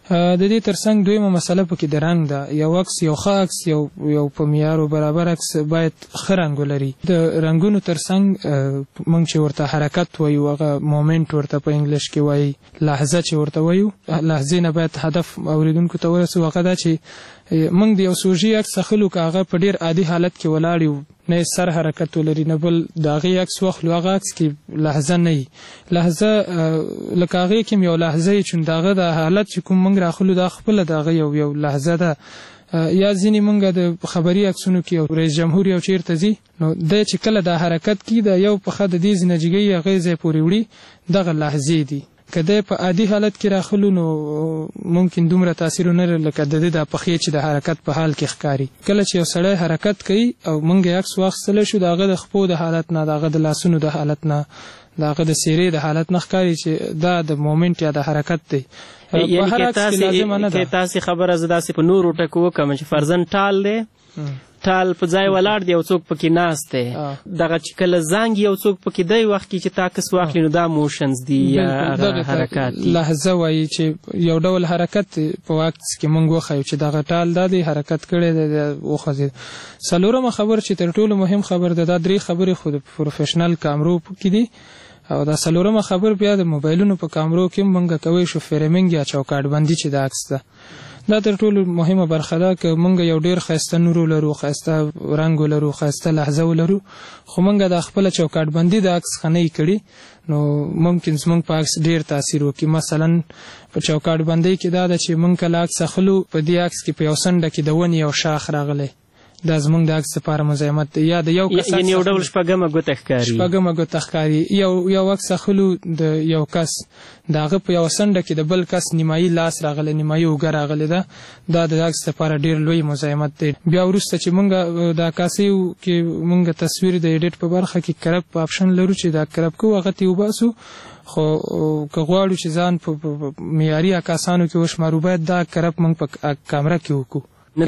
د دې ترڅنګ دویمه مسله پکې د رنګ ده. یو عکس یو ښه عکس یو په معیار برابر عکس باید ښه رنګ ولري. د رنګونو ترڅنګ موږ چې ورته حرکت وایو هغه مومنټ ورته په انګلیش کې وایي، لحظه چې ورته وایو، لحظې نه باید هدف اوریدونکو ته ورسو. هغه دا چې موږ د یو سوژې عکس اخلو که هغه په ډېر عادي حالت کې ولاړ یو، نه سر حرکت ولري نه بل د هغې عکس واخلو، هغه عکس کې لحظه نه وي. لحظه لکه هغې کې یو لحظه وي چې د هغه د حالت چې کوم موږ راخلو دا خپله د هغه یو لحظه ده. یا ځینې موږ د خبري عکسونو کې یو رئیس جمهور یو چیرته ځي نو دی چې کله دا حرکت کوي د یو پښه د دې زینجګۍ هغې ځای پورې وړي، دغه لحظې دي. که دی په عادي حالت کې راخلو نو ممکن دومره تاثیر ونه لري لکه د دې د پښې چې د حرکت په حال کې ښکاري. کله چې یو سړی حرکت کوي او موږ یې عکس واخیستلی شو، د هغه د خپو د حالت نه، د هغه د لاسونو د حالت نه، د هغه د څېرې د حالت نه ښکاري چې دا د مومنټ یا د حرکت دی. یعنې که تاسې خبره زه داسې په نورو ټکو وکړم چې فرضاً ټال دی، ټال په ځای ولاړ دی، یو څوک پکې ناست دی، دغه چې کله زنګ یو څوک پکې دی وخت کې چې تا کس واخلي نو دا موشنز دي یا حرکات دي. لحظه وایي چې یو ډول حرکت په وخت کې موږ وښیو چې دغه ټال دا دی حرکت کړی دی وخوځېد. څلورمه خبر چې تر ټولو مهم خبر ده، دا درې خبرې خو د پروفیشنل کامرو کې دي، او دا څلورمه خبر بیا د موبایلونو په کامرو کې موږ کوی شو فریمینګ یا چوکاټ بندي چې د عکس ده. دا تر ټولو مهمه برخه ده. که موږ یو ډېر ښایسته نور ولرو، ښایسته رنګ ولرو، ښایسته لحظه ولرو، خو موږ د خپله چوکاټ بندي د عکس ښه نه کړي نو ممکن زموږ په عکس ډېر تاثیر وکړي. مثلا په چوکاټ بندۍ کې دا ده چې موږ کله عکس اخلو، په دې عکس کې په یو څنډه کې د ونې یو شاخ راغلی، دا زموږ د عکس لپاره مزاحمت دی. یا د یو کس یعنې یو ډول شپږمه ګوته ښکاري، یو عکس اخلو د یو کس د هغه په یو څنډه کې د بل کس نیمایي لاس راغلی، نیمایي اوږه راغلی ده، دا د عکس لپاره ډېر لوی مزاحمت دی. بیا وروسته چې موږ د عکاسۍ کې موږ تصویر د ایډیټ په برخه کې کرب په آپشن لرو چې دا کرب کوو هغه ته وباسو، خو که غواړو چې ځان په معیاري عکاسانو کې وشمارو باید دا کرب موږ په کامره کې وکړو.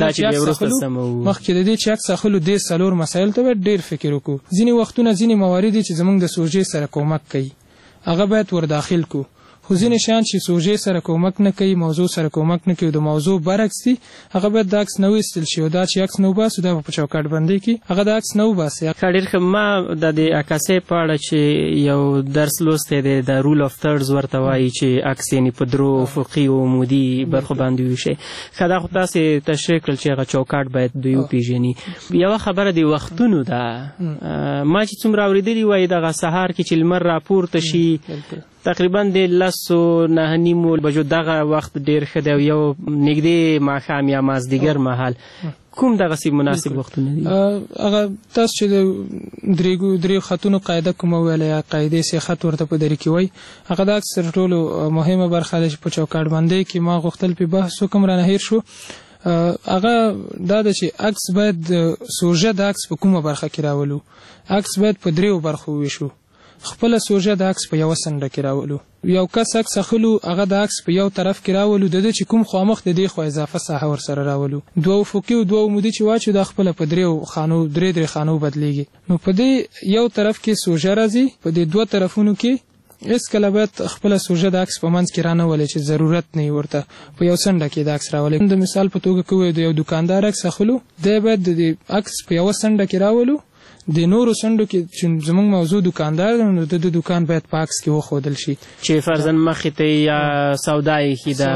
مخکې د دې چې عکس اخلو دې څلور مسایل ته باید ډېر فکر وکړو. ځینې وختونه ځینې موارد چې زموږ د سوژې سره کومک کوي هغه باید ورداخل کړو، خو ځینې شیان چې سوژې سره کومک نه کوي، موضوع سره کومک نه کوي، د موضوع برعکس دي، هغه باید د عکس نه وایستل شي. او دا چې عکس نه وباسو دا په چوکاټ بندۍ کې هغه د عکس نه وباسي. ډېر ښه. ما د دې عکاسۍ په اړه چې یو درس لوستی دی، د رول آف تھرډز ورته وایي چې عکس یعنې په درو افقي او عمودي برخو باندې وویشئ. ښه دا خو تاسې تشریح کړل چې هغه چوکاټ باید دوی وپېژني. یوه خبره د وختونو ده. ما چې څومره اورېدلي وایي دغه سهار کې چې لمر راپورته شي تقریبا د 10:09 بجو دغه وخت ډېر ښه دی، او یو نږدې ماښام یا مازدیګر مهال کوم دغسې مناسب وختونه دي؟ هغه تاسو چې د دریو خطونو قاعده کومه ویله یا قاعدې صحت ورته په دري کې وایي، هغه د عکس تر ټولو مهمه برخه ده چې په چوکاټ بندۍ کې ما غوښتل پې بحث وکړم رانه هیر شو. هغه دا ده چې عکس باید سوژه د عکس په کومه برخه کې راولو. عکس باید په دریو برخو وویشو. خپله سوژه د عکس په یوه څنډه کې راولو. یو کس عکس اخلو هغه د عکس په یو طرف کې راولو، د ده چې کوم خامخ د دې خوا اضافه ساحه ورسره راولو. دوه افقي او دوه عمودي چې واچو دا خپله په درې خانو بدلیږي. نو په دې یو طرف کې سوژه راځي، په دې دوه طرفونو کې هېڅکله باید خپله سوژه د عکس په منځ کې رانه ولئ چې ضرورت نه وي ورته، په یو څنډه کې د عکس راولئ. د مثال په توګه که ووایو د یو دوکاندار عکس اخلو، دی باید د عکس په یوه څنډه کې راولو، د نورو څنډو کې چې زموږ موضوع دوکاندار دی نو د دوکان باید په عکس کې وښودل شي چې فرضاً مخې ته یا سودا ایښي ده،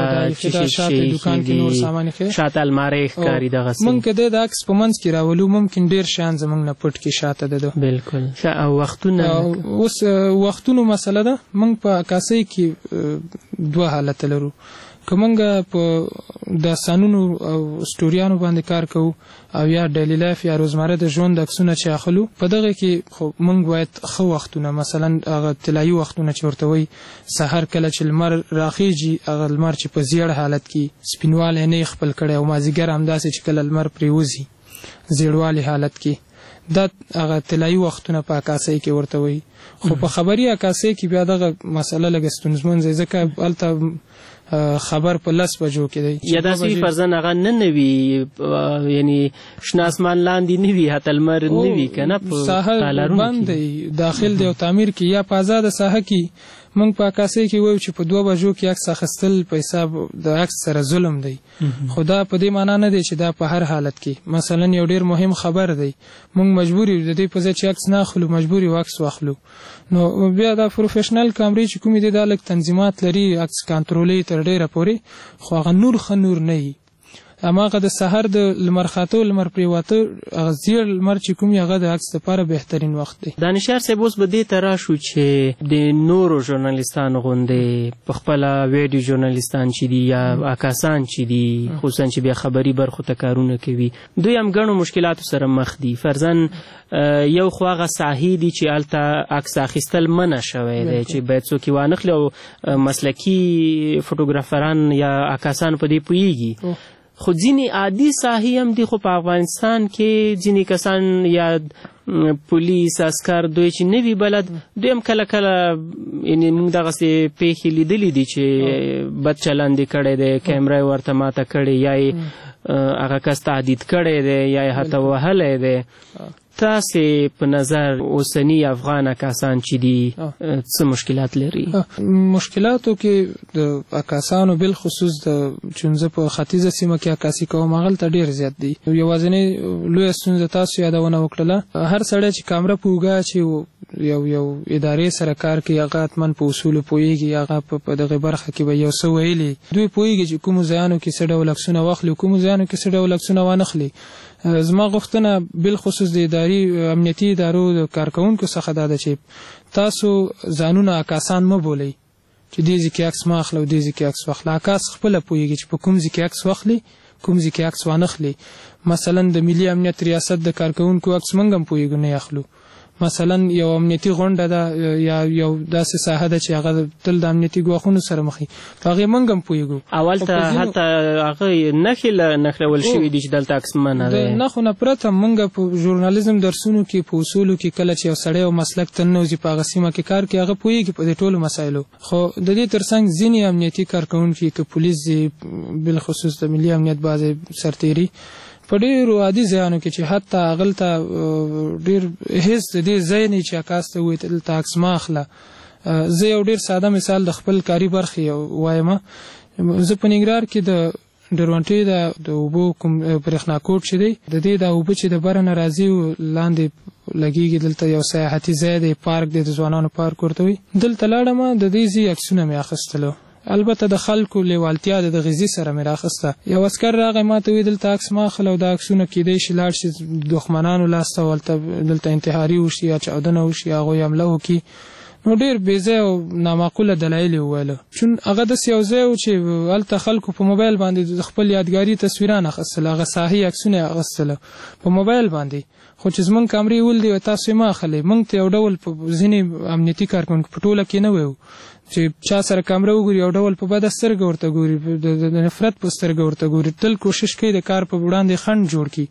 شاته المارۍ ښکاري دغسې. موږ که دی د عکس په منځ کې راولو ممکن ډېر شیان زموږ نه پټ کړي شاته ده. بلکل. او وختونه، اوس وختونو مسله ده. موږ په عکاسۍ کې دوه حالته لرو. که موږ په داستانونو او سټوریانو باندې کار کوو او یا ډیلی لایف یا روزمره د ژوند عکسونه چې اخلو، په دغه کې خو موږ باید ښه وختونه، مثلا هغه طلایي وختونه چې ورته وایي، سحر کله چې لمر راخیږي، هغه لمر چې په زیړ حالت کې سپینوالی نه یې خپل کړی، او مازدیګر همداسې چې کله لمر پرې وځي زیړوالي حالت کې، دا هغه طلایي وختونه په عکاسۍ کې ورته وایي. خو په خبري عکاسۍ کې بیا دغه مسله لږه ستونزمنځ دی، ځکه هلته خبر په 10 بجو کې دی. یا داسې وي فرضاً هغه نه وي، یعنې شنه اسمان لاندې نه وي، حتی لمر نه وي که نه، په ساحه بند دی، داخل دی او تعمیر کې، یا په آزاده ساحه کې موږ په عکاسۍ کې وایو چې په 2 بجو کې عکس اخیستل په حساب د عکس سره ظلم دی، خو دا په دې معنا نه دی چې دا په هر حالت کې. مثلا یو ډیر مهم خبر دی، موږ مجبور یو د دې په ځای چې عکس نه اخلو مجبور یو عکس واخلو. نو بیا دا پروفیشنل کامرې چې کومې دي دا لږ تنظیمات لري، عکس کنټرولې تر ډیره پورې، خو هغه نور ښه نور نه وي. هماغه د سحر د لمر خاطو لمر پریواته هغه زیړ لمر چې کوم هغه د عکس لپاره بهترین وخت دی. دانشار صاحب اوس به دې ته راشو چې د نورو ژورنالیستانو غوندې په خپله ویډیو ژورنالیستان چې دي یا عکاسان چې دي خصوصا چې بیا خبري برخو ته کارونه کوي، دوی هم ګڼو مشکلاتو سره مخ دي. فرضاً یو خو هغه ساحې دي چې هلته عکس اخیستل منع شوی دی چې باید څوک یې وانخلي او مسلکي فوټوګرافران یا عکاسان په دې پوهېږي. خو ځینې عادي ساحې هم دي، خو په افغانستان کې ځینې کسان یا پولیس عسکر دوی چې نه وي بلد، دوی هم کله کله یعنې موږ دغسې پیښې لیدلي دي چې بد چلند یې کړی دی، کیمره یې ورته ماته کړې، یا یې هغه کس تهدید کړی دی، یا یې حتی وهلی دی. تاسې په نظر اوسني افغان عکاسان چې دي څه مشکلات لري؟ مشکلاتو کې د عکاسانو بالخصوص د چونزه په ختیځه سیمه کې عکاسي کوم هغلته ډېر زیات دي. یوازینۍ لویه ستونزه تاسو یادونه وکړله، هر سړی چې کامره په اوږه چې یو ادارې سره کار کوي هغه حتما په اصولو پوهېږي، هغه په دغې برخه کې به یو څه ویلي، دوی پوهېږي چې کومو ځایانو کې څه ډول عکسونه واخلي، کومو ځایانو کې څه ډول عکسونه وانخلي. زما غوښتنه بالخصوص د اداري امنیتي ادارو د کارکوونکو څخه دا ده چې تاسو ځانونه عکاسان مه بولئ چې دې ځای کې عکس مه اخله او دې ځای کې عکس واخله. عکاس خپله پوهېږي چې په کوم ځای کې عکس واخلي، کوم ځای کې عکس وانخلي. مثلا د ملي امنیت ریاست د کارکوونکو عکس موږ هم پوهېږو نه اخلو. مثلا یو امنیتي غونډه ده یا یو داسې ساحه ده چې هغه تل د امنیتي ګواښونو سره مخ وي، په هغې موږ هم پوهېږو. اول ته حتی هغه نښې نښلول شوي دي چې دلته عکس منع دی. د نښو نه پرته موږ په ژورنالیزم درسونو کې په اصولو کې کله چې یو سړی او مسلک ته ننوځي په هغه سیمه کې کار کوي هغه پوهېږي په دې ټولو مسایلو. خو د دې تر څنګ ځینې امنیتي کارکوونکي که پولیس دي بالخصوص د ملي امنیت بعضې سرتېري په ډېرو عادي ځایانو کې چې حتی هغلته ډېر هېڅ د دې ځای نه چې عکاس ته ووایي دلته عکس مه اخله. زه یو ډېر ساده مثال د خپل کاري برخې وایم. زه په ننګرهار کې د ډروانټې د اوبو کوم برېښنا کوټ چې دی د دې دا اوبه چې د بره نه راځي لاندې لګېږي، دلته یو سیاحتي ځای دی، پارک دی، د ځوانانو پارک ورته وایي. دلته لاړم د دې ځای عکسونه مې اخیستلو، البته د خلکو لیوالتیا د غذی سره مې راخسته. یو عسکر راغی ما ته وویل دلته عکس مه اخله او دا عکسونه کیدای شي لاړ شي دښمنانو لاسته ولته دلته انتحاري وشي یا چاودنه وشي، هغوی حمله وکړي. نو ډېر بېځایه او نامعقوله دلایل یې وویله، چون هغه داسې یو ځای و چې هلته خلکو په موبایل باندې د خپل یادګاري تصویران اخیستل، هغه ساحې عکسونه یې اخیستله په موبایل باندې. خو چې زمونږ کامرې ولدي او تاسو یې مه اخلئ، موږ ته یو ډول په ځینې امنیتي کارکوونکو په ټوله کې نه ویو چې چا سره کامره وګوري یو ډول په بده سترګه ورته ګوري، د نفرت په سترګه ورته ګوري، تل کوشش کوي د کار په وړاندې خنډ جوړ کړي.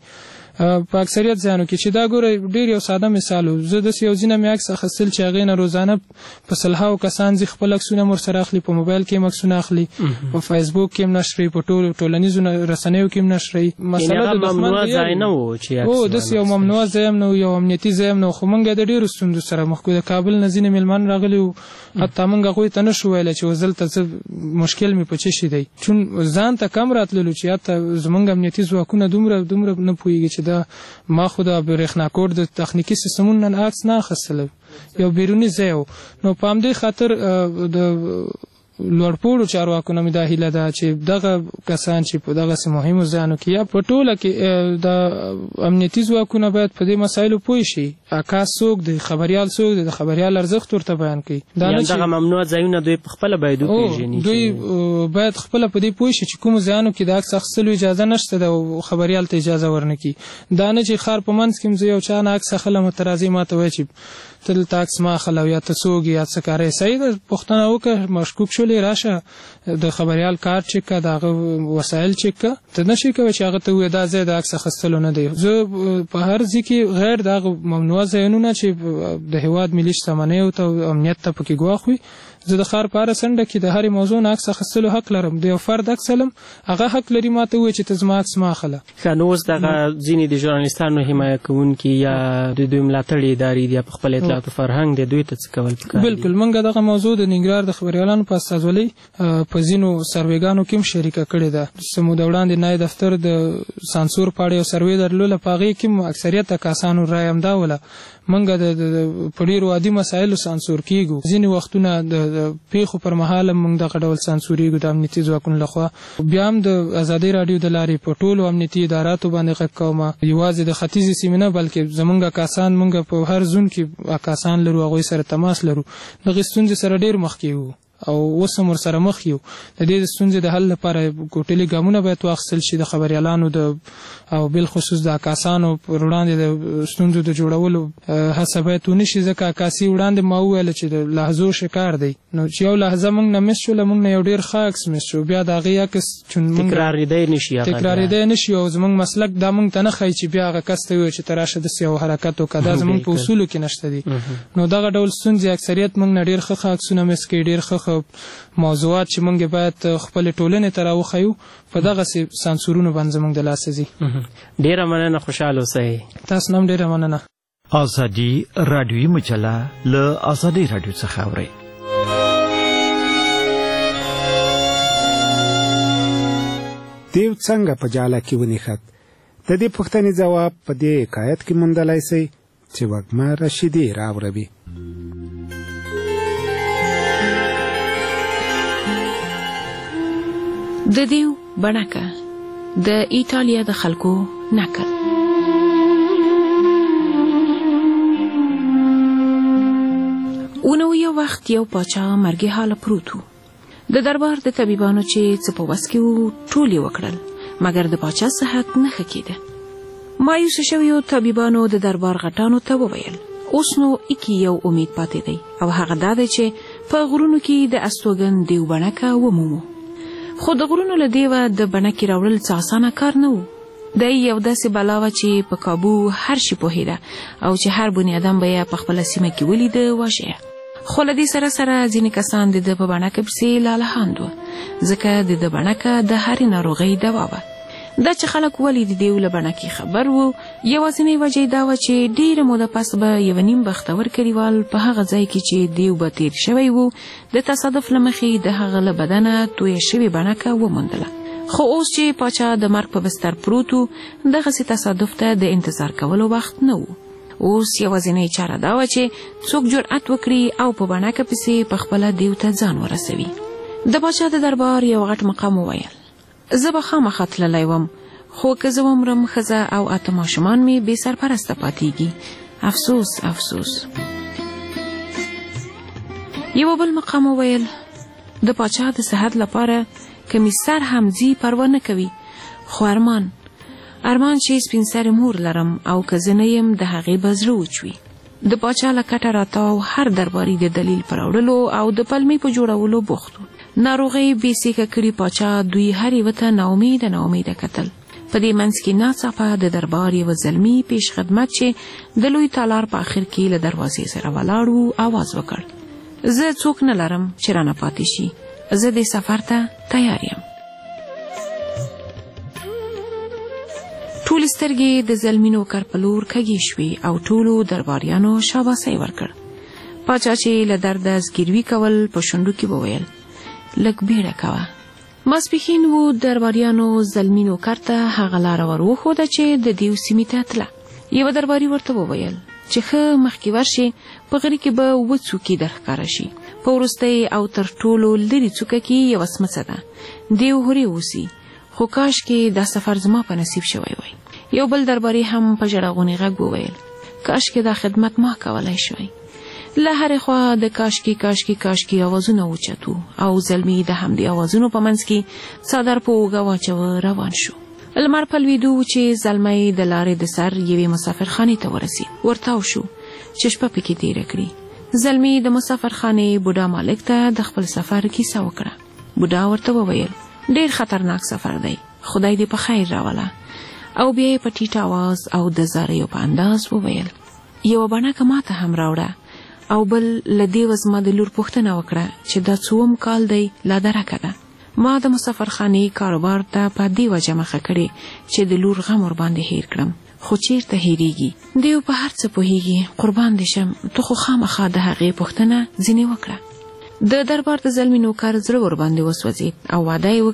په اکثریت ځایانو کې چې دا ګوره ډېر یو ساده مثال و، زه داسې یو ځینه مې عکس اخیستل چې هغې نه روزانه په سلهاو کسان ځي خپل عکسونه م ورسره اخلي، په موبایل کې هم عکسونه اخلي، په فیسبوک کې هم نشروي، په ټولو ټولنیزو رسنیو کې هم نشروي. مسله د ممنوع ځای نه و چې داسې یو ممنوع ځای هم نه و، یو امنیتي ځای هم نه و. خو موږ د ډېرو ستونزو سره مخ کړو. د کابل نه ځینې مېلمانه راغلي وو، حتی موږ هغوی ته نه شو ویلی چې اوس دلته څه مشکل مې په څه شي دی، چون ځان ته کم راتللو چې حتی زموږ امنیتي ځواکونه دومره نه پوهېږي چې دا ما خو د برېښنا کوټ د تخنیکي سیستمونو نه عکس نه اخیستلی، یو بیروني ځای و. نو په همدې خاطر د لوړپوړو چارواکو نه مې دا هیله ده چې دغه کسان چې په دغسې مهمو ځایانو کې یا په ټوله کې د امنیتي ځواکونه باید په دې مسایلو پوه شي. عکاس څوک دی، خبریال څوک دی، د خبریال ارزښت ورته بیان کوي. یعنې دغه ممنوع ځایونه دوی پخپله باید وپېژني، دوی باید خپله په دې پوه شي چې کومو ځایانو کې د عکس اخیستلو اجازه نشته ده او خبریال ته اجازه ورنه کړي. دا نه چې ښار په منځ کې زه یو چا نه عکس اخلم ته راځي ما ته وایي چې ته دلته عکس مه اخله او یا ته څوک یا څه کاری. صحیح ده، پوښتنه وکړه، مشکوک شولې راشه د خبریال کار چک کړه، د هغه وسایل چک کړه. ته نشي کولی چې هغه ته ووایې دا ځای د عکس اخیستلو نه دی. زه په هر ځای کې غیر د هغه ممنوع ځایونه چې د هېواد ملي شتمنیو ته امنیت ته پکې ګواښ وي زه د ښار په هره څنډه کې د هرې موضوع نه عکس اخیستلو حق لرم. د یو فرد عکس علم هغه حق لري ما ته ووایي چې ته زما عکس مه اخله. ښه نو اوس دغه ځینې د ژورنالیستانو حمایه کوونکي یا د دوی ملاتړي ادارې دي یا په خپل اطلاعات و فرهنګ د دوی ته څه کول پکار دي؟ بلکل موږ دغه موضوع د ننګرهار د خبریالانو په استازولۍ په ځینو سروېګانو کې هم شریکه کړې ده. څه موده وړاندې نایب دفتر د سانسور په اړه یو سروې درلوده، په هغې کې هم اکثریت کسانو رایه همدا وله موږ د په ډېرو عادي مسایلو سانسور کېږو. ځینې وختونه د پیښو پر مهال هم موږ دغه ډول سانسورېږو د امنیتي ځواکونو لخوا. بیا هم د ازادۍ راډیو د لارې په ټولو امنیتي اداراتو باندې غږ کومه، یوازې د ختیځې سیمې نه بلکې زموږ عکاسان موږ په هر زون کې عکاسان لرو، هغوی سره تماس لرو. دغې ستونزې سره ډېر مخکې وو او اوس هم ورسره مخ یو. د دې ستونزې د حل لپاره ګوټلي ګامونه باید واخیستل شي. د خبریالانو او بالخصوص د عکاسانو پر وړاندې د ستونزو د جوړولو هڅه باید ونه شي، ځکه عکاسي وړاندې ما وویل چې د لحظو شکار دی. نو چې یو لحظه موږ نه مس شوله، موږ نه یو ډېر ښه عکس مس شو، بیا د هغې عکس تکرارېدی نه شي او زموږ مسلک دا موږ ته نه ښایي چې بیا هغه کس ته ووایو چې ته راشه داسې یو حرکت وکړه. دا زموږ په اصولو کې نشته دي. نو دغه ډول ستونزې اکثریت موږ نه ډېر ښه عکسونه مس کوي، ډېر ښه موضوعات چې موږ باید خپل ټولنې ته راوښیو په دغسې سانسورونو باندې زموږ د لاسه ځي. ډېره مننه، خوشحاله اوسئ. تاسو نه هم ډېره مننه. ازادي راډیویي مجله له ازادۍ راډیو څخه اورئ. دیو څنګه په جاله کې ونښت؟ د دې پوښتنې ځواب په دې حکایت کې موندلی سئ چې وږمه رشیدي راوړوي. د دیو بڼکه د ایټالیا د خلکو نکل. اونو یو وخت یو پاچا مرګي حاله پروت و. د دربار د طبيبانو چې څه په وس کې وو ټول یې وکړل، مګر د پاچا صحت نه ښه کېده. مایوس شویو طبيبانو د دربار غټانو ته وویل اوس نو اکی یو امید پاتې دی او هغه دا دی چې په غرونو کې د استوګن دیو بڼکه ومومو. خو د غرونو له دیوه د بڼکې راوړل څه اسانه کار نه و. دی یو داسې بلا وه چې په کابو هر شي پوهېده او چې هر بني ادم به یې په خپله سیمه کې ولیده وژه. خو له دې سره سره ځینې کسان د ده په بڼکه پسې لالهاند وه، ځکه د ده بڼکه د هرې ناروغۍ دوا وه. دا چې خلک ولې د دیو له بڼکې خبر وو، یوازینۍ وجه دا وه چې ډېره موده پس به یو نیم بختور کلیوال په هغه ځای کې چې دیو به تیر شوی وو د تصادف له مخې د هغه له بدنه تویه شوې بڼکه وموندله. خو اوس چې پاچا د مرګ په بستر پروت و، دغسې تصادف ته د انتظار کولو وخت نه و. اوس یوازینۍ چاره دا وه چې څوک جرأت وکړي او په بڼکه پسې په خپله دیو ته ځان ورسوي. د پاچا د دربار یو غټ مقام وویل زه به خامخا تللی وم، خو که زه ومرم ښځه او 8 ماشومان مې بې سرپرسته پاتېږي. افسوس افسوس. یو بل مقام وویل د پاچا د صحت لپاره که مې سر هم ځي پروا نه کوي، خو ارمان چې سپین سرې مور لرم او که زه نه یم د هغې به زړه وچوي. د پاچا له کټه راتاو هر درباري د دلیل پر وړلو او د پلمې په جوړولو بوخت و. ناروغۍ بې سیکه کړي پاچا دوی هر یوه ته ناامیده کتل. په دې منځ کې ناڅاپه د دربار یوه زلمي پیش خدمت چې د لوی تالار په آخر کې له دروازې سره ولاړ و آواز وکړ زه څوک نه لرم چې رانه پاتې شي، زه دې سفر ته تیار یم. ټول سترګې د زلمي نوکر په لور کږې شوې او ټولو درباریانو شاباسي ورکړ. پاچا چې له درده زګیروي کول په شونډو کې وویل لږ بیړه کوه. ماسپښین و درباریانو زلمي نوکر ته هغه لاره ور وښوده چې د دیو سیمې ته تله. یوه درباري ورته وویل چې ښه مخکې ورشي، په غره کې به 2 څوکې درښکاره شي، په وروستۍ او تر ټولو لرې څوکه کې یوه سمڅه ده، دیو هورې اوسي، خو کاش کې دا سفر زما په نصیب شوی وای. یو بل درباري هم په ژړغوني غږ وویل کاش کې دا خدمت ما کولای شوی. له هرې خوا د کاشکي اوازونه اوچتو او زلمي د همدې اوازونو په منځ کې څادر په اوږه واچوه روان شو. لمر په لوېدو چې زلمی د لارې د سر یوې مسافرخانې ته ورسېد، ورتاو شو چې شپه پکې تېره کړي. زلمي د مسافرخانې بوډا مالک ته د خپل سفر کیسه وکړه. بوډا ورته وویل ډېر خطرناک سفر دی، خدای دې په خیر راوله. او بیا یې په ټیټ آواز او د زاریو په انداز وویل یوه بڼکه ما ته هم راوړه او بل له دې وزما د لور پوښتنه وکړه چې دا څوم کال دی لا درکه ده. ما د مسافرخانې کاروبار ته په دې وجه مخه کړې چې د لور غم ور باندې هیر کړم، خو چیرته هیریږي؟ دیو په هر څه پوهیږي، قربان دې شم. ته خو خامخا د هغې پوښتنه ځینې وکړه. د دربار د زلمي نوکر زړه ور باندې وسوځېد او وعده یې